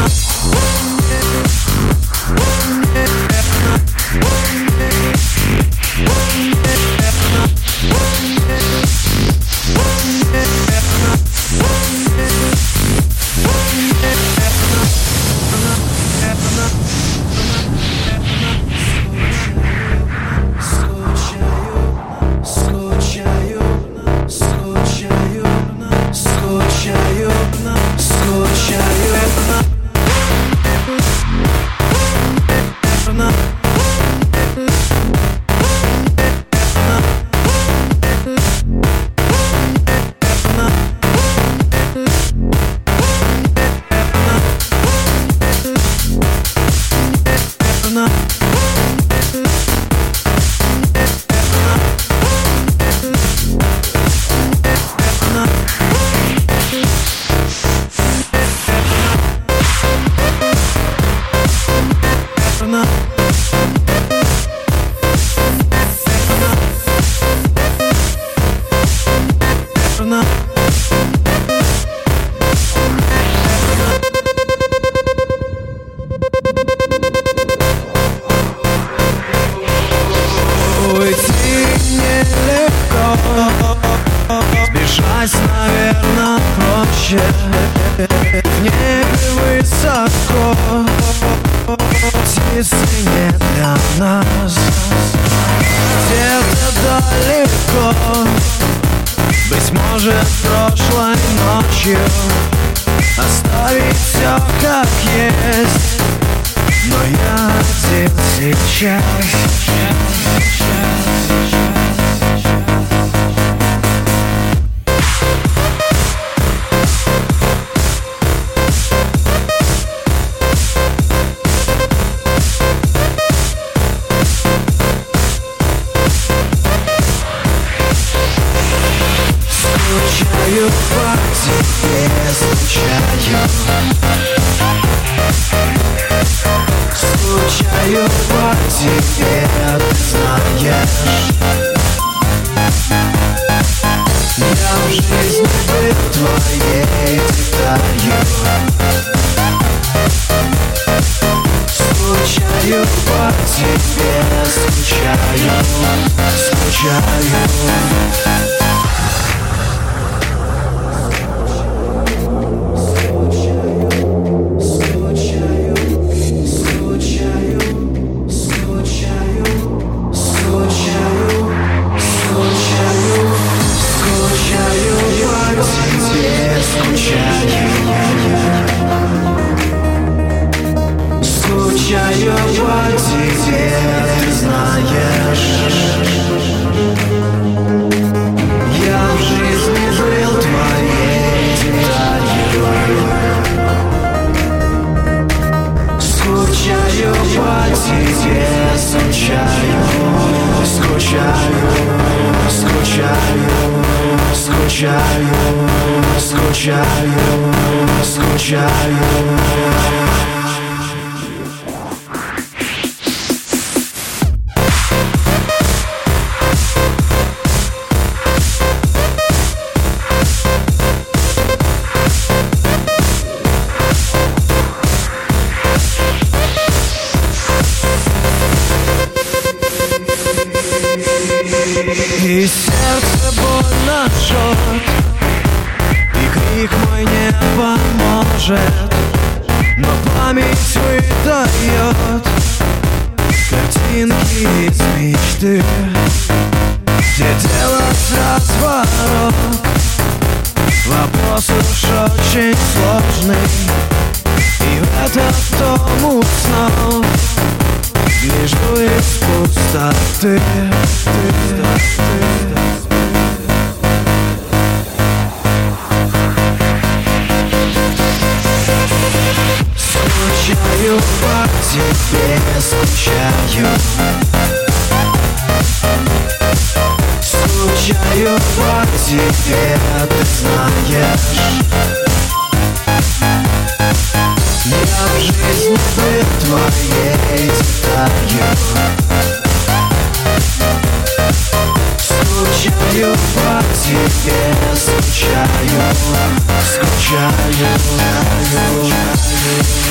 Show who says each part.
Speaker 1: Сбежать, наверное, проще. В небе высоко, птицы не для нас. Где-то далеко, быть может, прошлой ночью оставить все как есть. Но я один сейчас. Скучаю по тебе, скучаю. Скучаю по тебе, ты знаешь. Я в жизни был твоей деталью. Скучаю по тебе, скучаю, скучаю. Скучаю по тебе, ты знаешь. Я в жизни был твоей деталью. Скучаю по тебе, скучаю, скучаю, скучаю, скучаю, скучаю, скучаю. И сердце больно жжет, и крик мой не поможет, но память выдает картинки из мечты, где делать разворот. Вопрос уж очень сложный, и в этот дом уснул лежу из пустоты. Скучаю по тебе, скучаю. Скучаю по тебе, ты знаешь. Я в жизни был твоей деталью. Скучаю по тебе, скучаю, скучаю, скучаю.